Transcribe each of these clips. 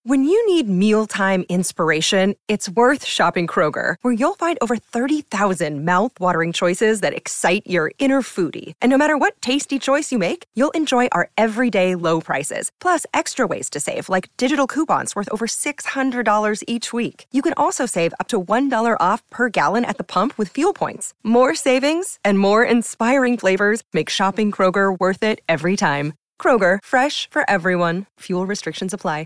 When you need mealtime inspiration, it's worth shopping Kroger, where you'll find over 30,000 mouth-watering choices that excite your inner foodie. And no matter what tasty choice you make, you'll enjoy our everyday low prices, plus extra ways to save, like digital coupons worth over $600 each week. You can also save up to $1 off per gallon at the pump with fuel points. More savings and more inspiring flavors make shopping Kroger worth it every time. Kroger, fresh for everyone. Fuel restrictions apply.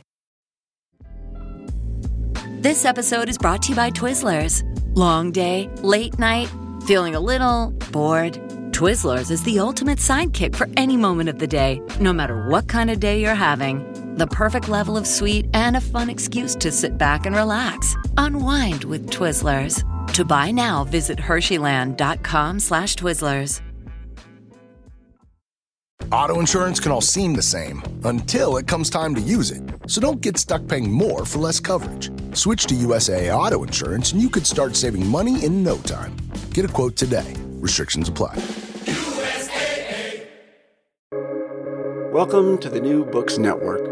This episode is brought to you by Twizzlers. Long day, late night, feeling a little bored? Twizzlers is the ultimate sidekick for any moment of the day, no matter what kind of day you're having. The perfect level of sweet and a fun excuse to sit back and relax. Unwind with Twizzlers. To buy now, visit Hersheyland.com/Twizzlers. Auto insurance can all seem the same until it comes time to use it. So don't get stuck paying more for less coverage. Switch to USAA Auto Insurance and you could start saving money in no time. Get a quote today. Restrictions apply. USAA. Welcome to the New Books Network.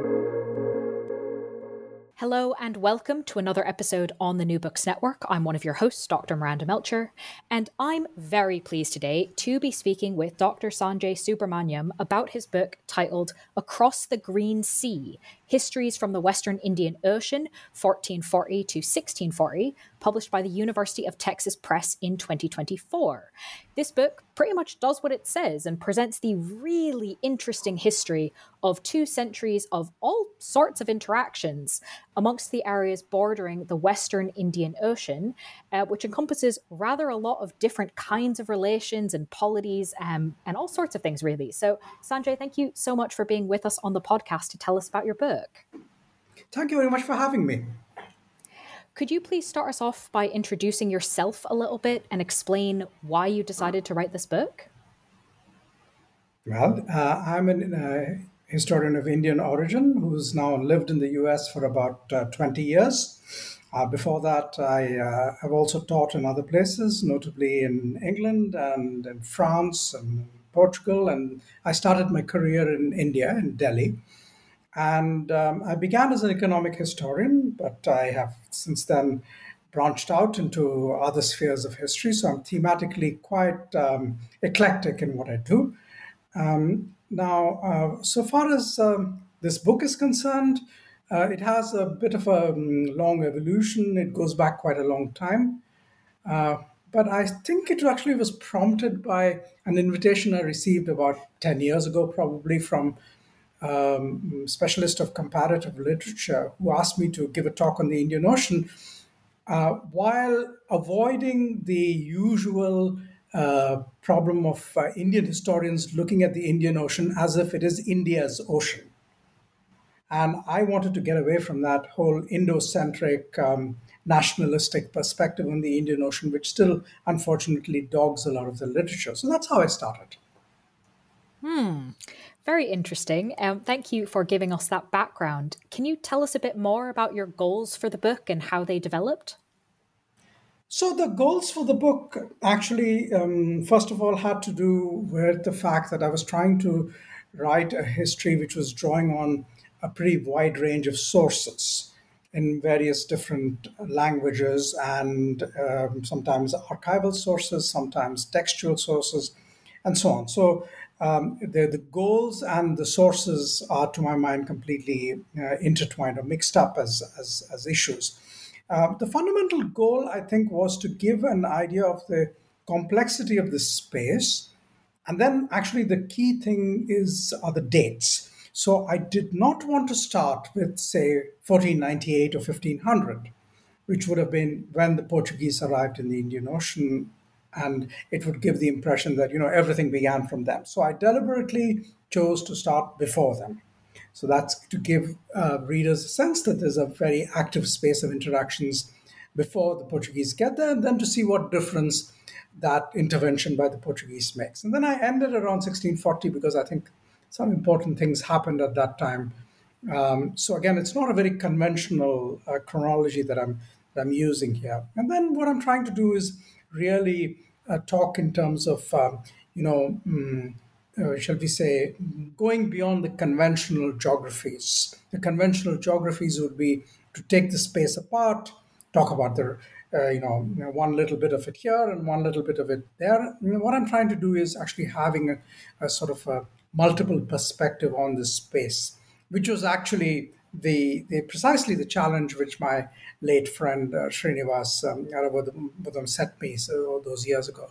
Hello and welcome to another episode on the New Books Network. I'm one of your hosts, Dr. Miranda Melcher, and I'm very pleased today to be speaking with Dr. Sanjay Subrahmanyam about his book titled Across the Green Sea, Histories from the Western Indian Ocean, 1440 to 1640, published by the University of Texas Press in 2024. This book pretty much does what it says and presents the really interesting history of 2 centuries of all sorts of interactions amongst the areas bordering the Western Indian Ocean, which encompasses rather a lot of different kinds of relations and polities and all sorts of things, really. So, Sanjay, thank you so much for being with us on the podcast to tell us about your book. Thank you very much for having me. Could you please start us off by introducing yourself a little bit and explain why you decided to write this book? Well, I'm a historian of Indian origin who's now lived in the US for about 20 years. Before that, I have also taught in other places, notably in England and in France and Portugal. And I started my career in India, in Delhi. And I began as an economic historian, but I have since then branched out into other spheres of history. So I'm thematically quite eclectic in what I do. Now, so far as this book is concerned, it has a bit of a long evolution. It goes back quite a long time. But I think it actually was prompted by an invitation I received about 10 years ago, probably from specialist of comparative literature who asked me to give a talk on the Indian Ocean while avoiding the usual problem of Indian historians looking at the Indian Ocean as if it is India's ocean. And I wanted to get away from that whole Indo-centric nationalistic perspective on the Indian Ocean, which still unfortunately dogs a lot of the literature. So that's how I started. Very interesting. Thank you for giving us that background. Can you tell us a bit more about your goals for the book and how they developed? So the goals for the book actually, first of all, had to do with the fact that I was trying to write a history which was drawing on a pretty wide range of sources in various different languages and sometimes archival sources, sometimes textual sources, and so on. So the goals and the sources are, to my mind, completely intertwined or mixed up as issues. The fundamental goal, I think, was to give an idea of the complexity of the space. And then actually the key thing are the dates. So I did not want to start with, say, 1498 or 1500, which would have been when the Portuguese arrived in the Indian Ocean, and it would give the impression that, everything began from them. So I deliberately chose to start before them. So that's to give readers a sense that there's a very active space of interactions before the Portuguese get there, and then to see what difference that intervention by the Portuguese makes. And then I ended around 1640 because I think some important things happened at that time. So again, it's not a very conventional chronology that I'm using here. And then what I'm trying to do is really talk in terms of shall we say, going beyond the conventional geographies. The conventional geographies would be to take the space apart, talk about the one little bit of it here and one little bit of it there. What I'm trying to do is actually having a sort of a multiple perspective on this space, which was actually the precisely the challenge which my late friend Srinivas Arabodham set me so those years ago.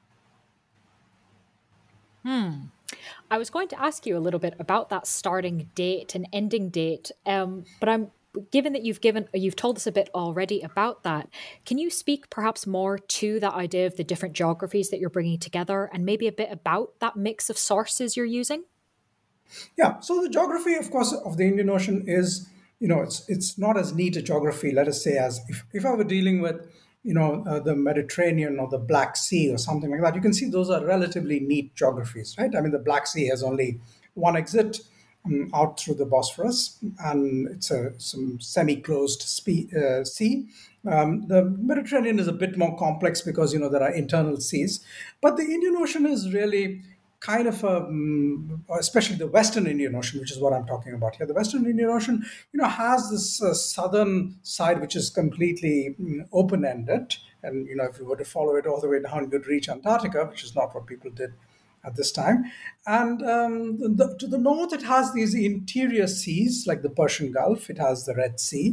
I was going to ask you a little bit about that starting date and ending date, but I'm given that you've told us a bit already about that. Can you speak perhaps more to that idea of the different geographies that you're bringing together, and maybe a bit about that mix of sources you're using? Yeah. So the geography, of course, of the Indian Ocean is, it's not as neat a geography, let us say, as if I were dealing with the Mediterranean or the Black Sea or something like that. You can see those are relatively neat geographies, right? I mean, the Black Sea has only one exit out through the Bosphorus, and it's some semi-closed sea. The Mediterranean is a bit more complex because there are internal seas, but the Indian Ocean is really kind of especially the Western Indian Ocean, which is what I'm talking about here. The Western Indian Ocean, has this southern side which is completely open-ended, and if you were to follow it all the way down, you'd reach Antarctica, which is not what people did at this time. And to the north, it has these interior seas like the Persian Gulf. It has the Red Sea.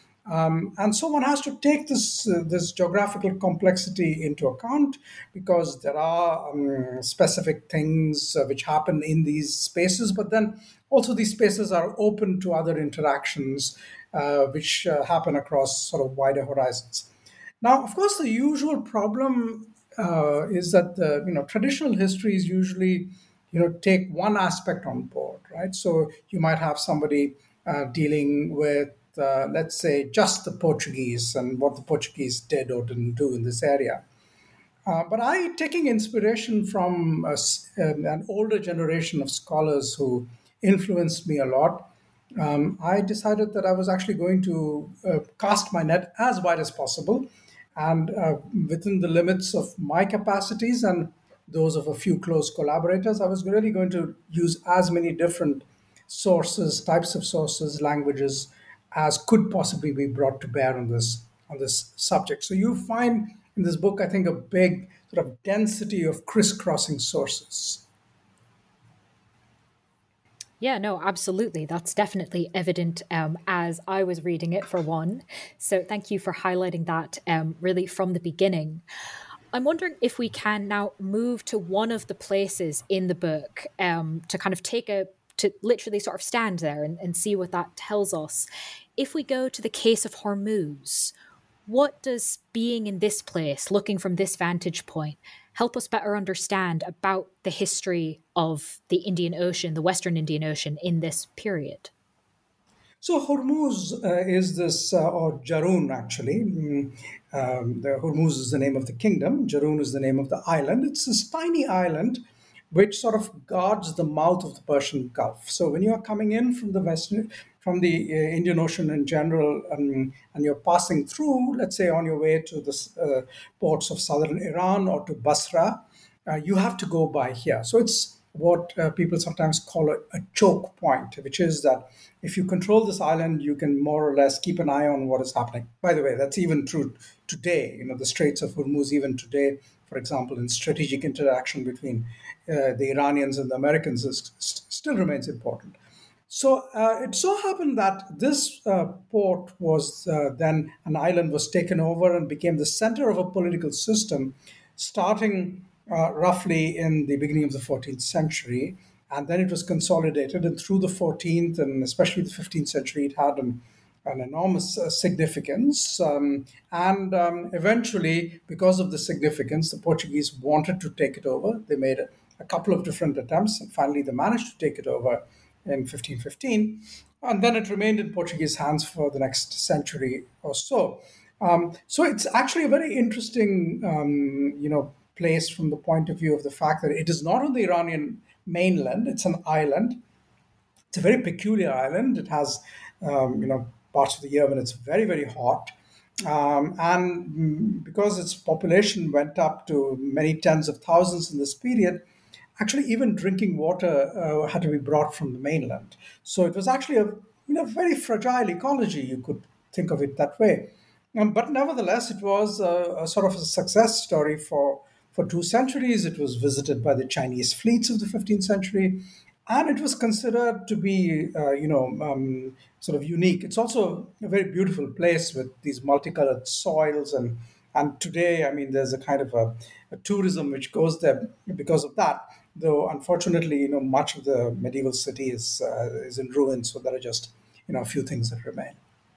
And so one has to take this geographical complexity into account, because there are specific things which happen in these spaces, but then also these spaces are open to other interactions which happen across sort of wider horizons. Now, of course, the usual problem is that traditional histories usually take one aspect on board, right? So you might have somebody dealing with let's say, just the Portuguese and what the Portuguese did or didn't do in this area. But taking inspiration from an older generation of scholars who influenced me a lot, I decided that I was actually going to cast my net as wide as possible, and within the limits of my capacities and those of a few close collaborators, I was really going to use as many different sources, types of sources, languages, as could possibly be brought to bear on this subject. So you find in this book, I think, a big sort of density of crisscrossing sources. Yeah, no, absolutely. That's definitely evident as I was reading it, for one. So thank you for highlighting that really from the beginning. I'm wondering if we can now move to one of the places in the book to kind of to literally sort of stand there and see what that tells us. If we go to the case of Hormuz, what does being in this place, looking from this vantage point, help us better understand about the history of the Indian Ocean, the Western Indian Ocean in this period? So Hormuz is this, or Jarun actually. The Hormuz is the name of the kingdom. Jarun is the name of the island. It's this tiny island which sort of guards the mouth of the Persian Gulf. So when you are coming in from the Indian Ocean in general, and you're passing through, let's say, on your way to the ports of southern Iran or to Basra, you have to go by here. So it's what people sometimes call a choke point, which is that if you control this island, you can more or less keep an eye on what is happening. By the way, that's even true today. The Straits of Hormuz, even today, for example, in strategic interaction between the Iranians and the Americans, still remains important. So it so happened that this port was then an island was taken over and became the center of a political system starting roughly in the beginning of the 14th century. And then it was consolidated. And through the 14th and especially the 15th century, it had an enormous significance. Eventually, because of the significance, the Portuguese wanted to take it over. They made a couple of different attempts, and finally they managed to take it over in 1515, and then it remained in Portuguese hands for the next century or so. So it's actually a very interesting, place from the point of view of the fact that it is not on the Iranian mainland; it's an island. It's a very peculiar island. It has, parts of the year when it's very, very hot. And because its population went up to many tens of thousands in this period, actually even drinking water had to be brought from the mainland. So it was actually a very fragile ecology. You could think of it that way. But nevertheless, it was a sort of a success story for 2 centuries. It was visited by the Chinese fleets of the 15th century, and it was considered to be, sort of unique. It's also a very beautiful place with these multicolored soils, and today, I mean, there's a kind of a tourism which goes there because of that. Though unfortunately, much of the medieval city is in ruins, so there are just a few things that remain.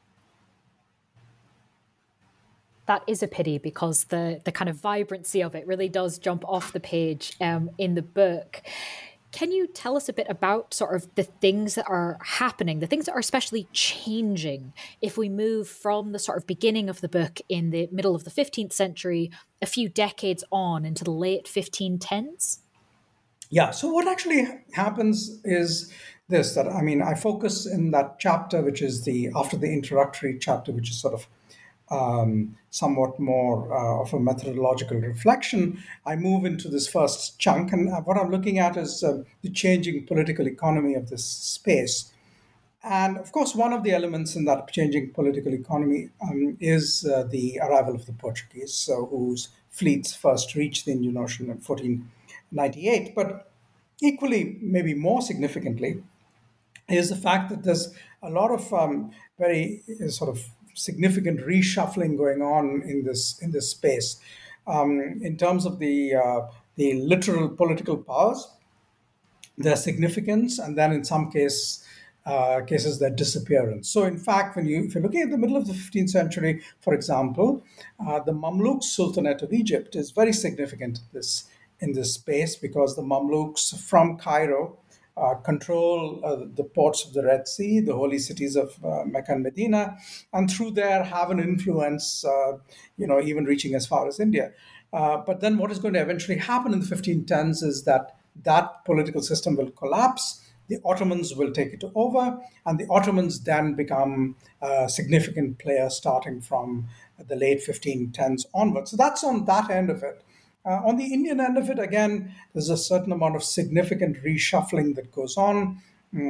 That is a pity, because the kind of vibrancy of it really does jump off the page in the book. Can you tell us a bit about sort of the things that are happening, the things that are especially changing if we move from the sort of beginning of the book in the middle of the 15th century, a few decades on into the late 1510s? Yeah, so what actually happens is this, that I mean, I focus in that chapter, which is after the introductory chapter, which is sort of somewhat more of a methodological reflection. I move into this first chunk, and what I'm looking at is the changing political economy of this space. And of course, one of the elements in that changing political economy is the arrival of the Portuguese, whose fleets first reached the Indian Ocean in 1498. But equally, maybe more significantly, is the fact that there's a lot of very sort of significant reshuffling going on in this space in terms of the literal political powers, their significance, and then in some cases their disappearance. So in fact, if you're looking at the middle of the 15th century, for example, the Mamluk Sultanate of Egypt is very significant in this space, because the Mamluks from Cairo control the ports of the Red Sea, the holy cities of Mecca and Medina, and through there have an influence, even reaching as far as India. But then what is going to eventually happen in the 1510s is that political system will collapse. The Ottomans will take it over, and the Ottomans then become a significant player starting from the late 1510s onwards. So that's on that end of it. On the Indian end of it, again, there's a certain amount of significant reshuffling that goes on.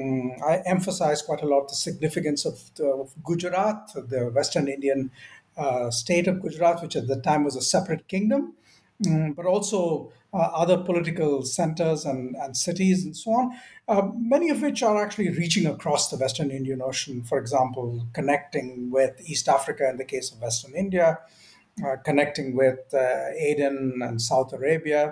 I emphasize quite a lot the significance of Gujarat, the Western Indian state of Gujarat, which at the time was a separate kingdom, but also other political centers and cities and so on, many of which are actually reaching across the Western Indian Ocean, for example, connecting with East Africa in the case of Western India, connecting with Aden and South Arabia.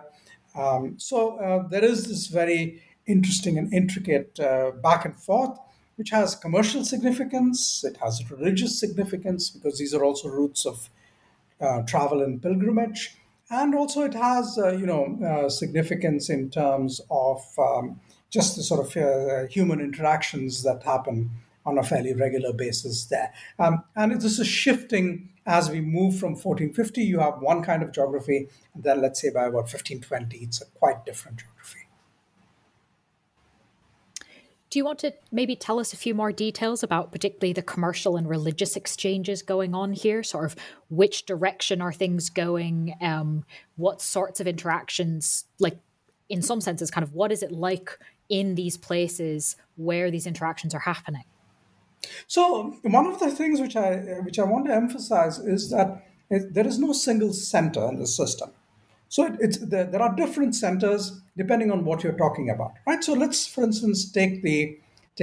So there is this very interesting and intricate back and forth, which has commercial significance. It has religious significance, because these are also routes of travel and pilgrimage. And also it has, significance in terms of just the sort of human interactions that happen on a fairly regular basis there. And this is shifting as we move from 1450. You have one kind of geography, and then let's say by about 1520, it's a quite different geography. Do you want to maybe tell us a few more details about particularly the commercial and religious exchanges going on here? Sort of which direction are things going? What sorts of interactions, like in some senses, kind of what is it like in these places where these interactions are happening? So one of the things which I want to emphasize is that there is no single center in the system. So there are different centers depending on what you're talking about, right? So let's, for instance, take the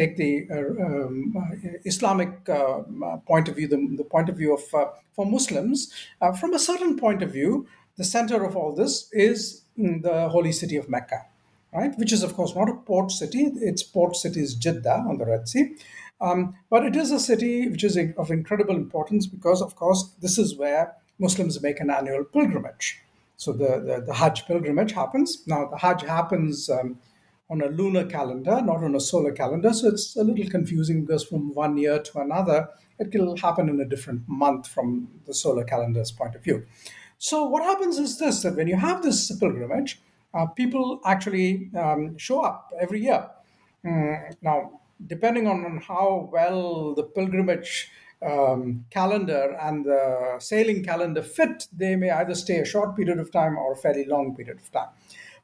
Islamic point of view, the point of view of for Muslims. From a certain point of view, the center of all this is the holy city of Mecca, right? Which is, of course, not a port city. Its port city is Jeddah on the Red Sea. But it is a city which is of incredible importance because, of course, this is where Muslims make an annual pilgrimage. So the Hajj pilgrimage happens. Now, the Hajj happens on a lunar calendar, not on a solar calendar. So it's a little confusing because from one year to another, it will happen in a different month from the solar calendar's point of view. So what happens is this, that when you have this pilgrimage, people actually show up every year. Now, depending on how well the pilgrimage calendar and the sailing calendar fit, they may either stay a short period of time or a fairly long period of time.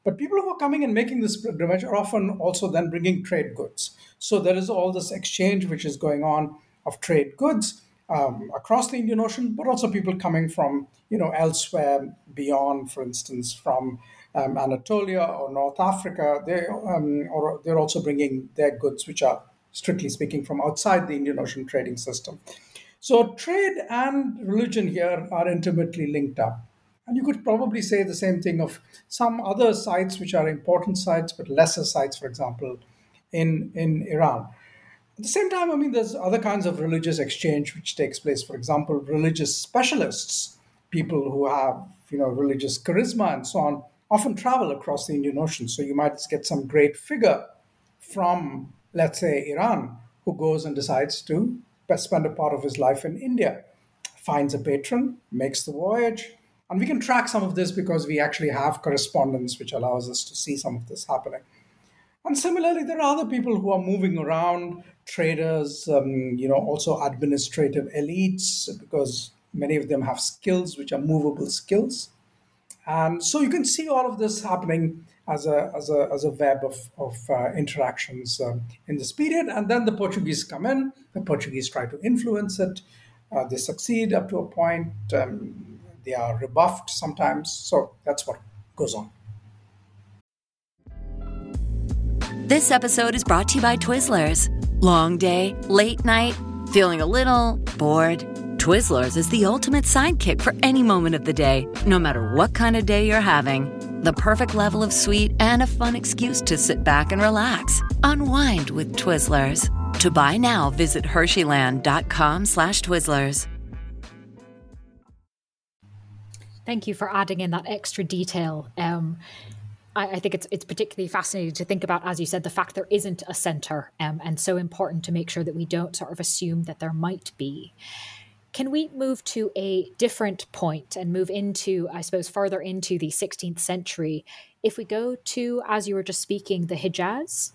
But people who are coming and making this pilgrimage are often also then bringing trade goods. So there is all this exchange which is going on of trade goods across the Indian Ocean, but also people coming from elsewhere beyond, for instance, from Anatolia or North Africa. Or they're also bringing their goods, which are strictly speaking from outside the Indian Ocean trading system. So trade and religion here are intimately linked up. And you could probably say the same thing of some other sites which are important sites, but lesser sites, for example, in Iran. At the same time, I mean, there's other kinds of religious exchange which takes place. For example, religious specialists, people who have, religious charisma and so on, often travel across the Indian Ocean. So you might get some great figure from, let's say, Iran, who goes and decides to spend a part of his life in India, finds a patron, makes the voyage. And we can track some of this because we actually have correspondence which allows us to see some of this happening. And similarly, there are other people who are moving around, traders, also administrative elites, because many of them have skills which are movable skills. And so you can see all of this happening as a web of interactions in this period. And then the Portuguese come in, the Portuguese try to influence it. They succeed up to a point. They are rebuffed sometimes. So that's what goes on. This episode is brought to you by Twizzlers. Long day, late night, feeling a little bored? Twizzlers is the ultimate sidekick for any moment of the day, no matter what kind of day you're having. The perfect level of sweet and a fun excuse to sit back and relax. Unwind with Twizzlers. To buy now, visit Hersheyland.com/Twizzlers. Thank you for adding in that extra detail. I think it's particularly fascinating to think about, as you said, the fact there isn't a center, and so important to make sure that we don't sort of assume that there might be. Can we move to a different point and move into, I suppose, further into the 16th century? If we go to, as you were just speaking, the Hijaz?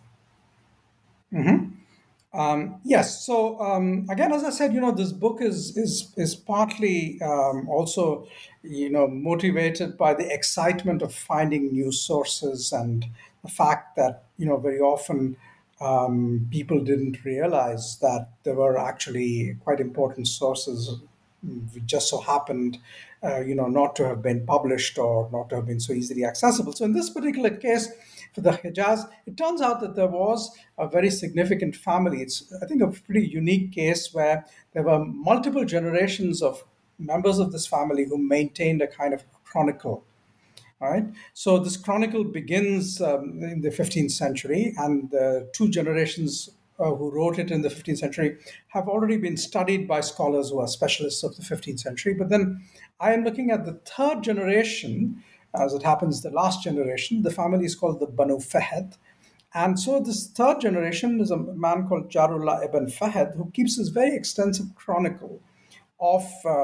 Yes. So again, as I said, this book is partly also, motivated by the excitement of finding new sources and the fact that very often people didn't realize that there were actually quite important sources which just so happened, not to have been published or not to have been so easily accessible. So in this particular case, for the Hijaz, it turns out that there was a very significant family. It's, I think, a pretty unique case where there were multiple generations of members of this family who maintained a kind of chronicle. All right. So this chronicle begins in the 15th century, and the two generations who wrote it in the 15th century have already been studied by scholars who are specialists of the 15th century. But then I am looking at the third generation. As it happens, the last generation, the family is called the Banu Fahd. And so this third generation is a man called Jarullah ibn Fahd, who keeps this very extensive chronicle of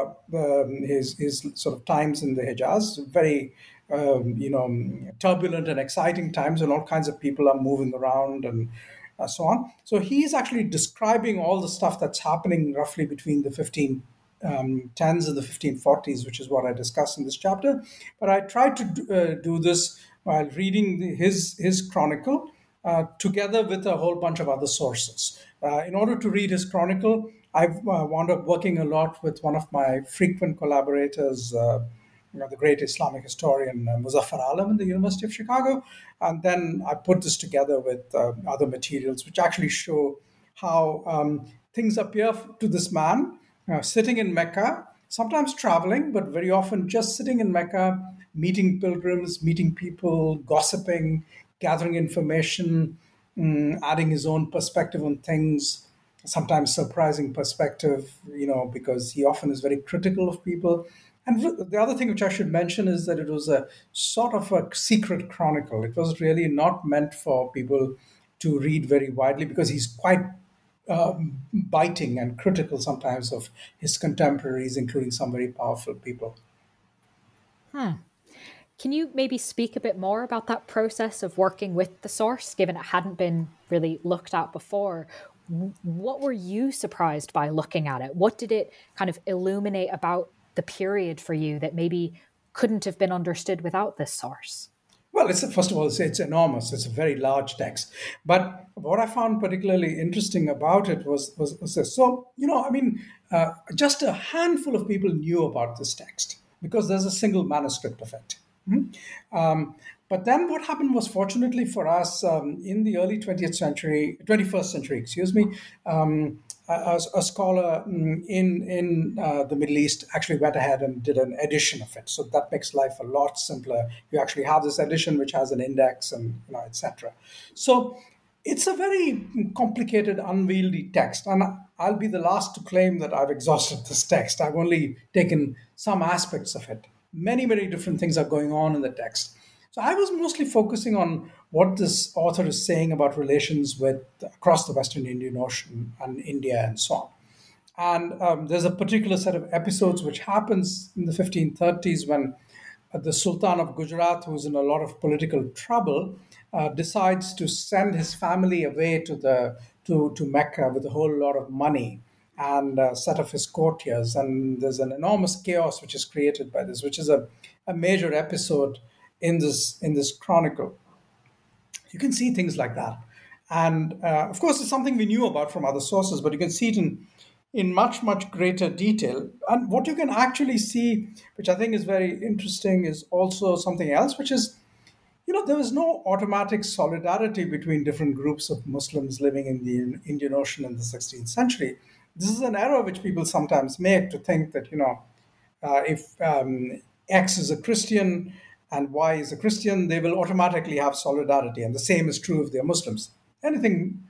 his sort of times in the Hijaz, very turbulent and exciting times, and all kinds of people are moving around and so on. So he's actually describing all the stuff that's happening roughly between the 1510s and the 1540s, which is what I discuss in this chapter. But I tried to do this while reading his chronicle together with a whole bunch of other sources. In order to read his chronicle, I've wound up working a lot with one of my frequent collaborators, the great Islamic historian Muzaffar Alam in the University of Chicago. And then I put this together with other materials which actually show how things appear to this man sitting in Mecca, sometimes traveling, but very often just sitting in Mecca, meeting pilgrims, meeting people, gossiping, gathering information, adding his own perspective on things, sometimes surprising perspective, because he often is very critical of people. And the other thing which I should mention is that it was a sort of a secret chronicle. It was really not meant for people to read very widely because he's quite biting and critical sometimes of his contemporaries, including some very powerful people. Can you maybe speak a bit more about that process of working with the source, given it hadn't been really looked at before? What were you surprised by looking at it? What did it kind of illuminate about the period for you that maybe couldn't have been understood without this source? Well, first of all, it's enormous. It's a very large text. But what I found particularly interesting about it was this. So, I mean, just a handful of people knew about this text because there's a single manuscript of it. Um, but then what happened was, fortunately for us, in the early 21st century, excuse me, a scholar in the Middle East actually went ahead and did an edition of it. So that makes life a lot simpler. You actually have this edition which has an index and etc. So it's a very complicated, unwieldy text, and I'll be the last to claim that I've exhausted this text. I've only taken some aspects of it. Many, many different things are going on in the text. So I was mostly focusing on what this author is saying about relations with across the Western Indian Ocean and India and so on. And there's a particular set of episodes which happens in the 1530s when the Sultan of Gujarat, who's in a lot of political trouble, decides to send his family away to Mecca with a whole lot of money and a set of his courtiers. And there's an enormous chaos which is created by this, which is a major episode in this chronicle. You can see things like that. And of course, it's something we knew about from other sources, but you can see it in much, much greater detail. And what you can actually see, which I think is very interesting, is also something else, which is, there was no automatic solidarity between different groups of Muslims living in the Indian Ocean in the 16th century. This is an error which people sometimes make, to think that, if X is a Christian and Y is a Christian, they will automatically have solidarity. And the same is true if they're Muslims. Nothing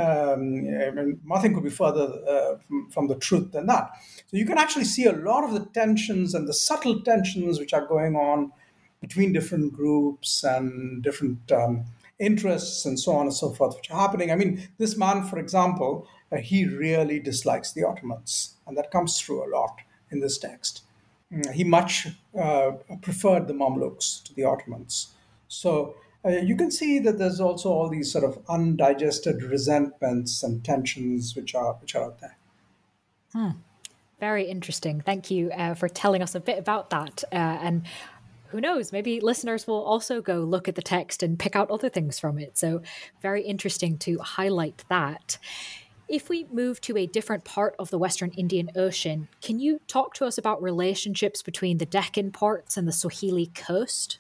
could be further from the truth than that. So you can actually see a lot of the tensions and the subtle tensions which are going on between different groups and different interests and so on and so forth, which are happening. I mean, this man, for example, he really dislikes the Ottomans, and that comes through a lot in this text. He much preferred the Mamluks to the Ottomans. So you can see that there's also all these sort of undigested resentments and tensions which are out there. Very interesting. Thank you for telling us a bit about that. And who knows, maybe listeners will also go look at the text and pick out other things from it. So very interesting to highlight that. If we move to a different part of the Western Indian Ocean, can you talk to us about relationships between the Deccan ports and the Swahili coast?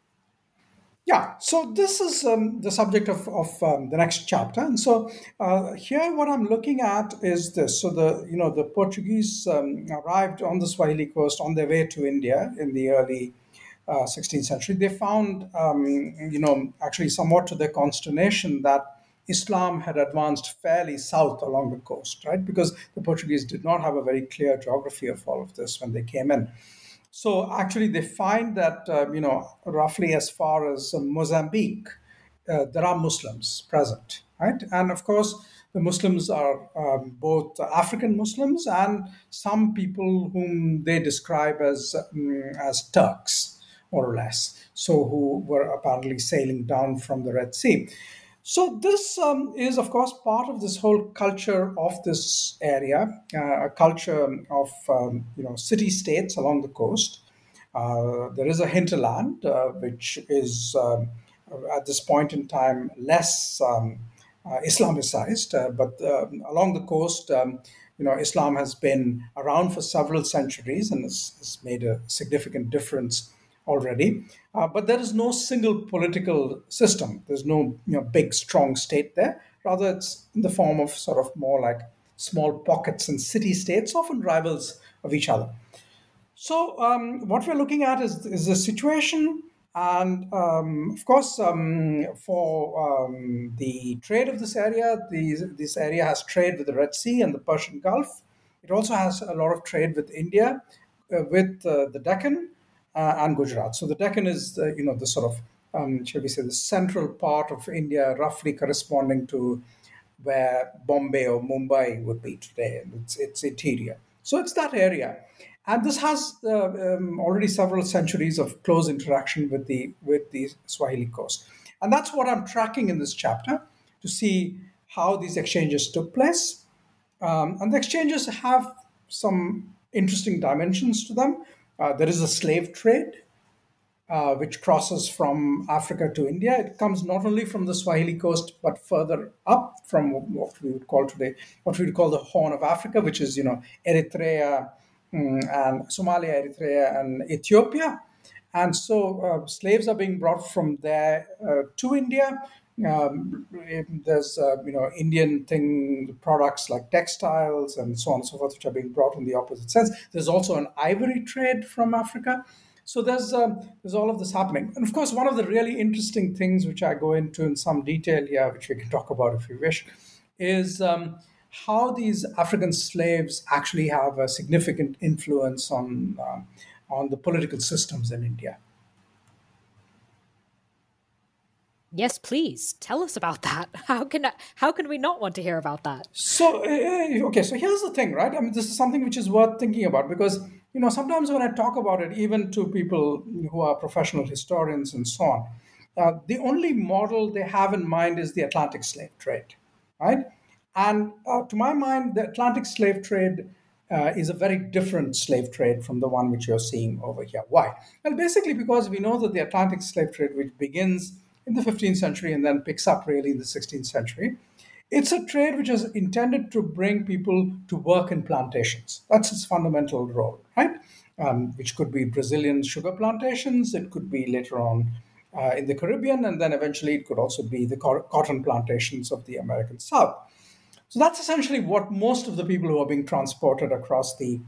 Yeah, so this is the subject of the next chapter, and so here what I'm looking at is this. So the Portuguese arrived on the Swahili coast on their way to India in the early 16th century. They found, actually somewhat to their consternation, that Islam had advanced fairly south along the coast, right? Because the Portuguese did not have a very clear geography of all of this when they came in. So actually, they find that, roughly as far as Mozambique, there are Muslims present, right? And of course, the Muslims are both African Muslims and some people whom they describe as Turks, more or less, so who were apparently sailing down from the Red Sea. So this is, of course, part of this whole culture of this area, a culture of city-states along the coast. There is a hinterland, which is at this point in time less Islamicized, but along the coast, Islam has been around for several centuries and has made a significant difference already. But there is no single political system. There's no big, strong state there. Rather, it's in the form of sort of more like small pockets and city-states, often rivals of each other. So what we're looking at is the situation. And of course, for the trade of this area, this area has trade with the Red Sea and the Persian Gulf. It also has a lot of trade with India, with the Deccan, and Gujarat. So the Deccan is, the sort of, shall we say, the central part of India, roughly corresponding to where Bombay or Mumbai would be today. It's interior. So it's that area. And this has already several centuries of close interaction with the Swahili coast. And that's what I'm tracking in this chapter, to see how these exchanges took place. And the exchanges have some interesting dimensions to them. There is a slave trade. which crosses from Africa to India. It comes not only from the Swahili coast, but further up from what we would call today, what we would call the Horn of Africa, which is, Eritrea, and Somalia, Eritrea, and Ethiopia. And so slaves are being brought from there to India. There's Indian products like textiles and so on and so forth, which are being brought in the opposite sense. There's also an ivory trade from Africa. So there's all of this happening. And of course, one of the really interesting things which I go into in some detail here, which we can talk about if you wish, is how these African slaves actually have a significant influence on the political systems in India. Yes, please tell us about that. How can we not want to hear about that? So so here's the thing, right? I mean, this is something which is worth thinking about because sometimes when I talk about it, even to people who are professional historians and so on, the only model they have in mind is the Atlantic slave trade, right? And to my mind, the Atlantic slave trade is a very different slave trade from the one which you're seeing over here. Why? Well, basically because we know that the Atlantic slave trade, which begins in the 15th century and then picks up really in the 16th century, it's a trade which is intended to bring people to work in plantations. That's its fundamental role, right? Which could be Brazilian sugar plantations. It could be later on in the Caribbean, and then eventually it could also be the cotton plantations of the American South. So that's essentially what most of the people who are being transported across the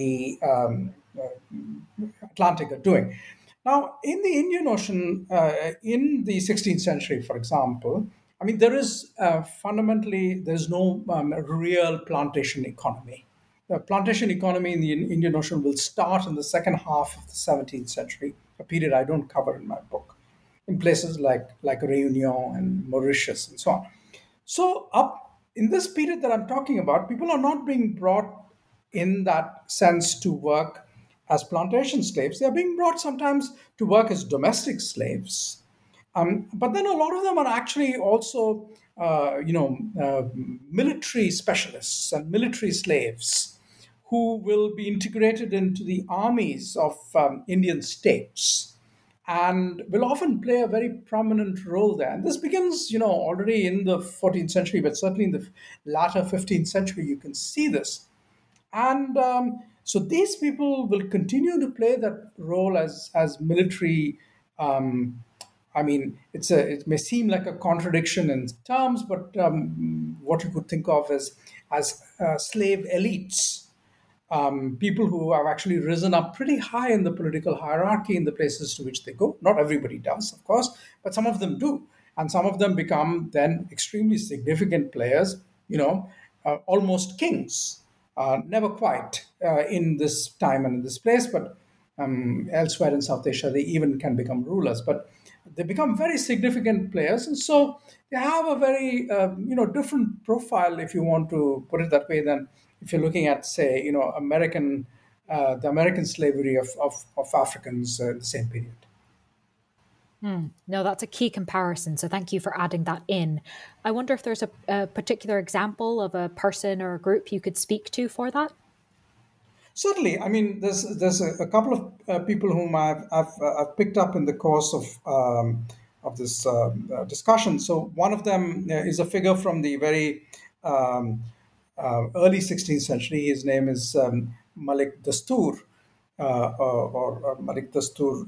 Atlantic are doing. Now, in the Indian Ocean, in the 16th century, for example, I mean, there's no real plantation economy. The plantation economy in the Indian Ocean will start in the second half of the 17th century, a period I don't cover in my book, in places like Réunion and Mauritius and so on. So up in this period that I'm talking about, people are not being brought in that sense to work as plantation slaves. They are being brought sometimes to work as domestic slaves. But then a lot of them are actually also, military specialists and military slaves who will be integrated into the armies of Indian states and will often play a very prominent role there. And this begins, already in the 14th century, but certainly in the latter 15th century, you can see this. And so these people will continue to play that role as military. I mean, it may seem like a contradiction in terms, but what you could think of as slave elites, people who have actually risen up pretty high in the political hierarchy in the places to which they go. Not everybody does, of course, but some of them do. And some of them become then extremely significant players, almost kings. Never quite in this time and in this place, but elsewhere in South Asia, they even can become rulers. But they become very significant players. And so they have a very, different profile, if you want to put it that way, than if you're looking at, say, the American slavery of Africans in the same period. No, that's a key comparison. So thank you for adding that in. I wonder if there's a particular example of a person or a group you could speak to for that? Certainly. I mean, there's a couple of people whom I've picked up in the course of this discussion. So one of them is a figure from the very early 16th century. His name is Malik Dastur. Or Malik Dastur,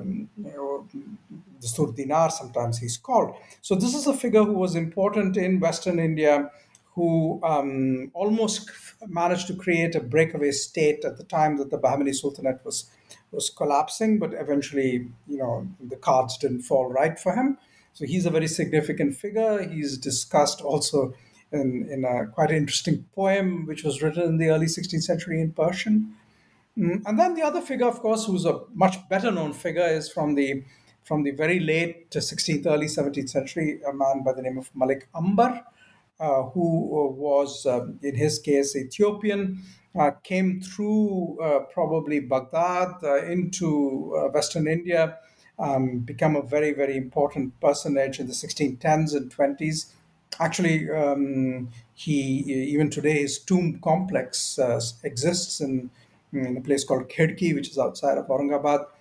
Dastur Dinar, sometimes he's called. So this is a figure who was important in Western India, who almost managed to create a breakaway state at the time that the Bahmani Sultanate was collapsing, but eventually, the cards didn't fall right for him. So he's a very significant figure. He's discussed also in a quite interesting poem, which was written in the early 16th century in Persian. And then the other figure, of course, who's a much better known figure, is from the very late 16th, early 17th century, a man by the name of Malik Ambar, who was, in his case, Ethiopian, came through probably Baghdad into Western India, become a very, very important personage in the 1610s and 20s. Actually, even today, his tomb complex exists in a place called Khedki, which is outside of Aurangabad.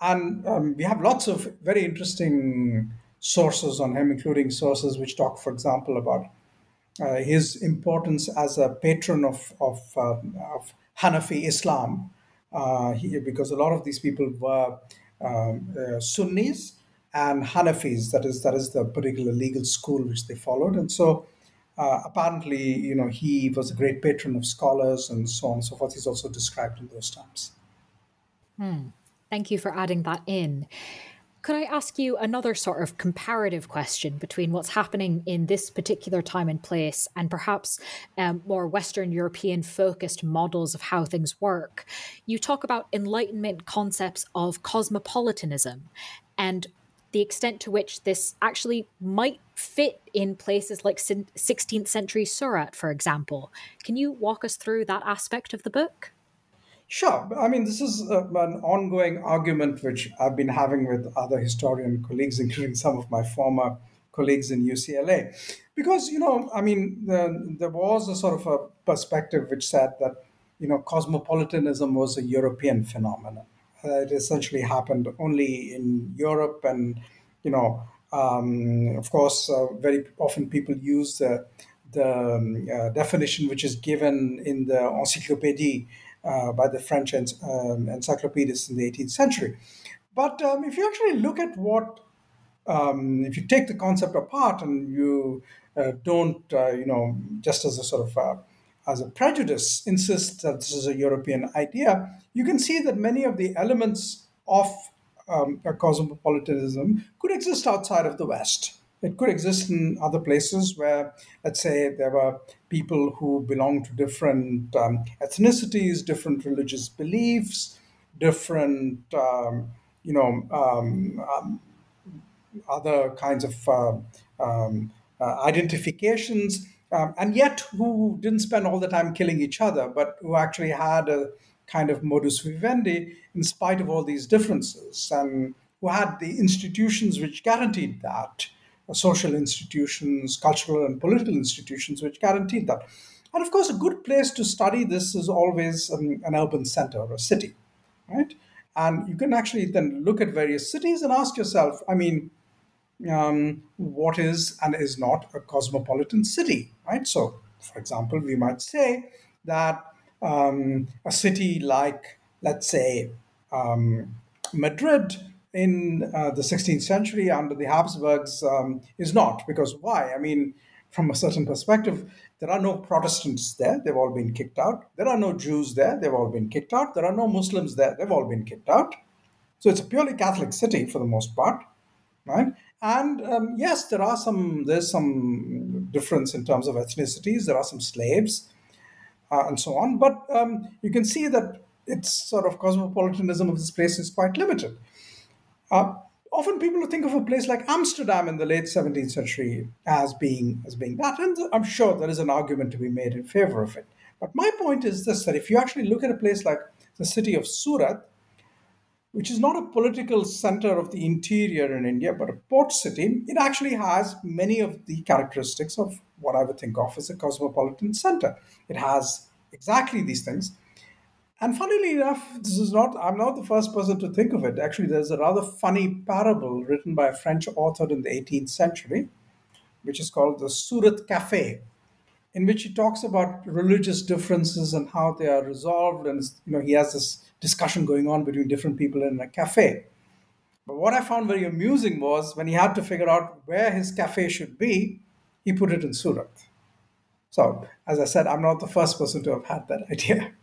And we have lots of very interesting sources on him, including sources which talk, for example, about his importance as a patron of Hanafi Islam, because a lot of these people were Sunnis and Hanafis. That is the particular legal school which they followed, and so apparently, he was a great patron of scholars and so on and so forth. He's also described in those terms. Thank you for adding that in. Could I ask you another sort of comparative question between what's happening in this particular time and place and perhaps more Western European focused models of how things work? You talk about Enlightenment concepts of cosmopolitanism and the extent to which this actually might fit in places like 16th century Surat, for example. Can you walk us through that aspect of the book? Sure. I mean, this is an ongoing argument which I've been having with other historian colleagues, including some of my former colleagues in UCLA. Because, I mean, there was a sort of a perspective which said that, cosmopolitanism was a European phenomenon. It essentially happened only in Europe. And, of course, very often people use the definition which is given in the Encyclopédie by the French encyclopedists in the 18th century. But if you actually look at if you take the concept apart and you don't, just as a sort of as a prejudice, insist that this is a European idea, you can see that many of the elements of a cosmopolitanism could exist outside of the West. It could exist in other places where, let's say, there were people who belonged to different ethnicities, different religious beliefs, different, other kinds of identifications, and yet who didn't spend all the time killing each other, but who actually had a kind of modus vivendi in spite of all these differences, and who had the institutions which guaranteed that. Social institutions, cultural and political institutions, which guaranteed that. And of course, a good place to study this is always an urban center or a city, right? And you can actually then look at various cities and ask yourself, I mean, what is and is not a cosmopolitan city, right? So, for example, we might say that a city like, let's say, Madrid in the 16th century under the Habsburgs is not. Because why? I mean, from a certain perspective, there are no Protestants there. They've all been kicked out. There are no Jews there. They've all been kicked out. There are no Muslims there. They've all been kicked out. So it's a purely Catholic city for the most part, right? And yes, there's some difference in terms of ethnicities. There are some slaves and so on. But you can see that its sort of cosmopolitanism of this place is quite limited. Often people think of a place like Amsterdam in the late 17th century as being that, and I'm sure there is an argument to be made in favor of it. But my point is this, that if you actually look at a place like the city of Surat, which is not a political center of the interior in India, but a port city, it actually has many of the characteristics of what I would think of as a cosmopolitan center. It has exactly these things. And funnily enough, I'm not the first person to think of it. Actually, there's a rather funny parable written by a French author in the 18th century, which is called the Surat Café, in which he talks about religious differences and how they are resolved. And, he has this discussion going on between different people in a cafe. But what I found very amusing was when he had to figure out where his cafe should be, he put it in Surat. So, as I said, I'm not the first person to have had that idea.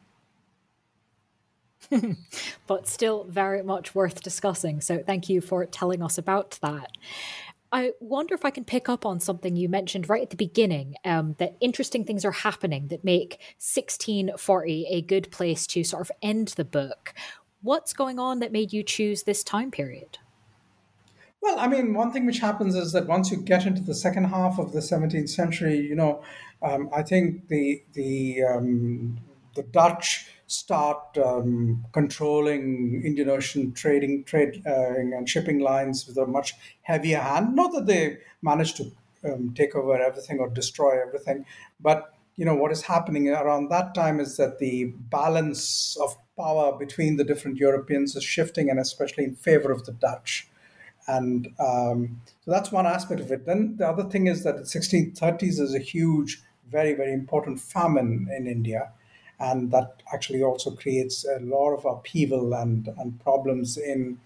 But still very much worth discussing. So thank you for telling us about that. I wonder if I can pick up on something you mentioned right at the beginning, that interesting things are happening that make 1640 a good place to sort of end the book. What's going on that made you choose this time period? Well, I mean, one thing which happens is that once you get into the second half of the 17th century, I think the Dutch start controlling Indian Ocean trade and shipping lines with a much heavier hand. Not that they managed to take over everything or destroy everything, but what is happening around that time is that the balance of power between the different Europeans is shifting, and especially in favor of the Dutch. And so that's one aspect of it. Then the other thing is that the 1630s is a huge, very, very important famine in India. And that actually also creates a lot of upheaval and problems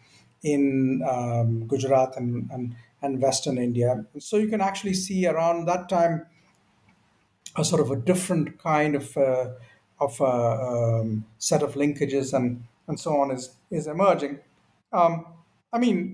in Gujarat and Western India. So you can actually see around that time a sort of a different kind of set of linkages and so on is emerging. Um, I mean,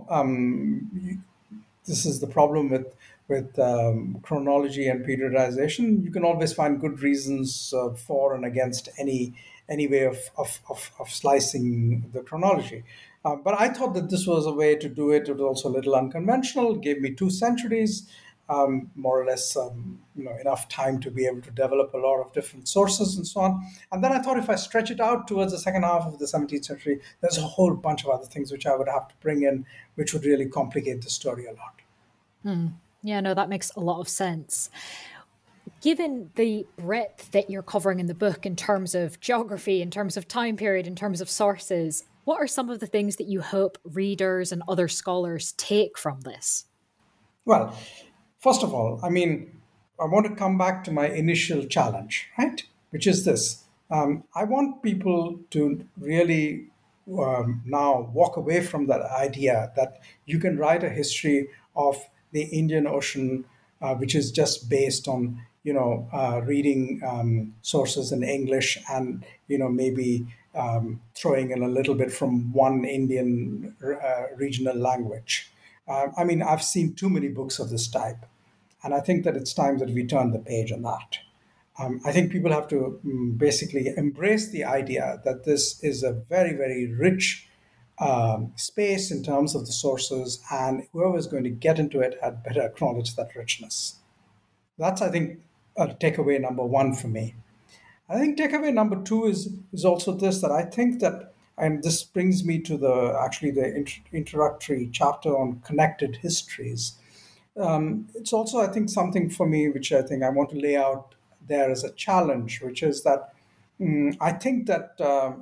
this is the problem with chronology and periodization. You can always find good reasons for and against any way of slicing the chronology. But I thought that this was a way to do it. It was also a little unconventional. It gave me 2 centuries, more or less, enough time to be able to develop a lot of different sources and so on. And then I thought if I stretch it out towards the second half of the 17th century, there's a whole bunch of other things which I would have to bring in, which would really complicate the story a lot. Yeah, no, that makes a lot of sense. Given the breadth that you're covering in the book in terms of geography, in terms of time period, in terms of sources, what are some of the things that you hope readers and other scholars take from this? Well, first of all, I want to come back to my initial challenge, right? Which is this. I want people to really now walk away from that idea that you can write a history of the Indian Ocean, which is just based on reading sources in English and maybe throwing in a little bit from one Indian regional language. I've seen too many books of this type, and I think that it's time that we turn the page on that. I think people have to basically embrace the idea that this is a very, very rich space in terms of the sources, and whoever is going to get into it had better acknowledge that richness. That's, I think, takeaway number one for me. I think takeaway number two is also this, that I think that, and this brings me to the introductory chapter on connected histories. It's also, I think, something for me which I think I want to lay out there as a challenge, which is that I think that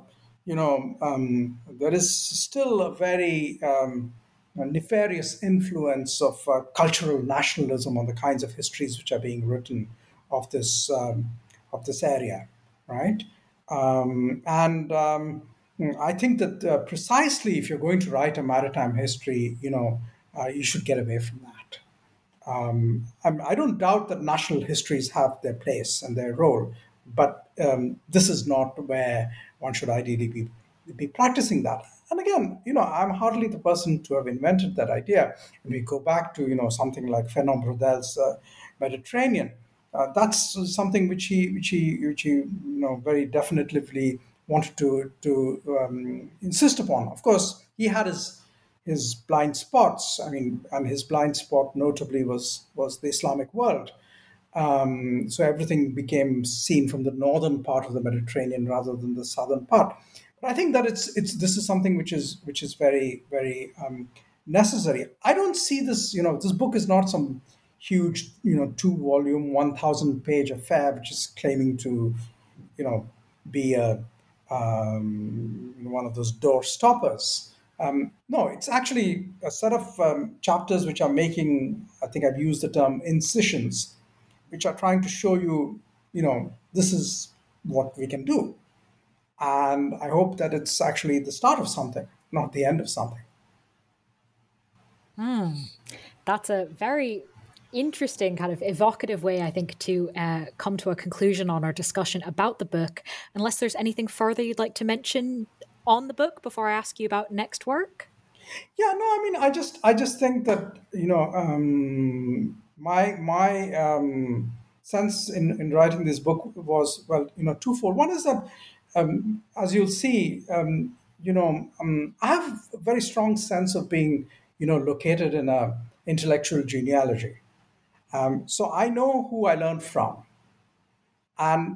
there is still a very nefarious influence of cultural nationalism on the kinds of histories which are being written of this area, right? I think that precisely if you're going to write a maritime history, you should get away from that. I don't doubt that national histories have their place and their role, but this is not where one should ideally be practicing that. And again, I'm hardly the person to have invented that idea. When we go back to, something like Fernand Braudel's Mediterranean, that's something which he very definitively wanted to insist upon. Of course, he had his blind spots. And his blind spot notably was the Islamic world. So everything became seen from the northern part of the Mediterranean rather than the southern part. But I think that this is something which is very, very necessary. I don't see this. This book is not some huge 2-volume 1,000-page affair which is claiming to be one of those door stoppers. No, it's actually a set of chapters which are making, I think I've used the term incisions, which are trying to show you, this is what we can do. And I hope that it's actually the start of something, not the end of something. That's a very interesting, kind of evocative way, I think, to come to a conclusion on our discussion about the book. Unless there's anything further you'd like to mention on the book before I ask you about next work? Yeah, no, I just think that my sense in writing this book was, twofold. One is that, as you'll see, I have a very strong sense of being, located in a intellectual genealogy. So I know who I learned from, and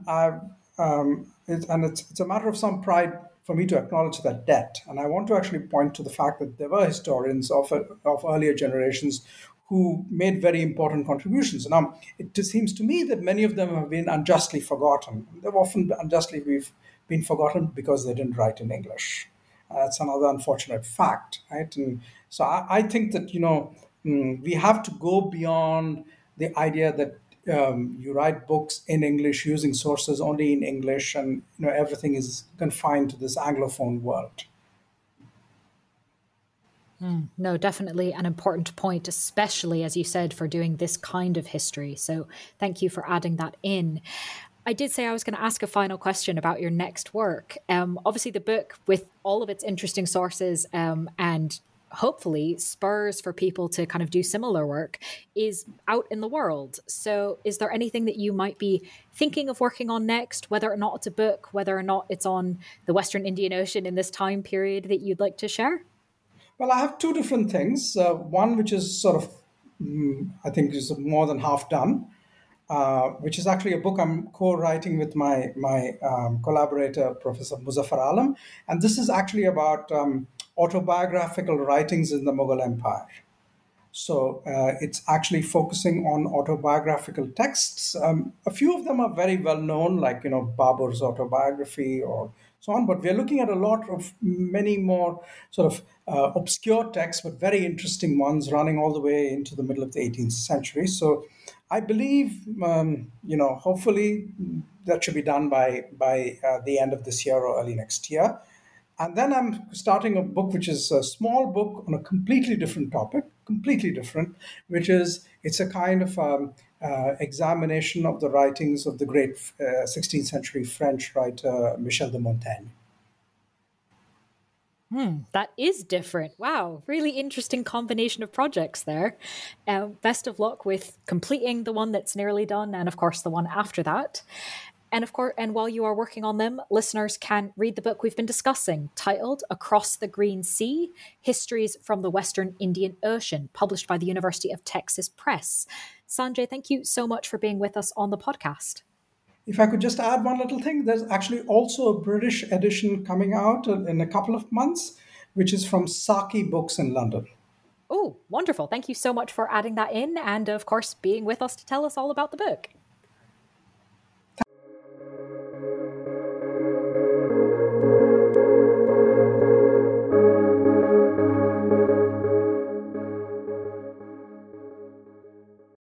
it's a matter of some pride for me to acknowledge that debt. And I want to actually point to the fact that there were historians of earlier generations who made very important contributions. Now, it just seems to me that many of them have been unjustly forgotten. They've often unjustly been forgotten because they didn't write in English. That's another unfortunate fact, right? And so I think that, we have to go beyond the idea that you write books in English using sources only in English, and everything is confined to this Anglophone world. No, definitely an important point, especially as you said, for doing this kind of history. So thank you for adding that in. I did say I was going to ask a final question about your next work. Obviously, the book, with all of its interesting sources and hopefully spurs for people to kind of do similar work, is out in the world. So is there anything that you might be thinking of working on next, whether or not it's a book, whether or not it's on the Western Indian Ocean in this time period, that you'd like to share? Well, I have two different things. One, which is sort of, I think, is more than half done, which is actually a book I'm co-writing with my collaborator, Professor Muzaffar Alam. And this is actually about autobiographical writings in the Mughal Empire. So it's actually focusing on autobiographical texts. A few of them are very well known, like Babur's autobiography or so on. But we're looking at a lot of many more sort of obscure texts, but very interesting ones, running all the way into the middle of the 18th century. So I believe, hopefully that should be done by the end of this year or early next year. And then I'm starting a book, which is a small book on a completely different topic, completely different, which is, it's a kind of examination of the writings of the great 16th century French writer Michel de Montaigne. That is different. Wow, really interesting combination of projects there. Best of luck with completing the one that's nearly done, and of course the one after that. And of course, and while you are working on them, listeners can read the book we've been discussing, titled Across the Green Sea, Histories from the Western Indian Ocean, published by the University of Texas Press. Sanjay, thank you so much for being with us on the podcast. If I could just add one little thing, there's actually also a British edition coming out in a couple of months, which is from Saki Books in London. Oh, wonderful. Thank you so much for adding that in, and of course, being with us to tell us all about the book.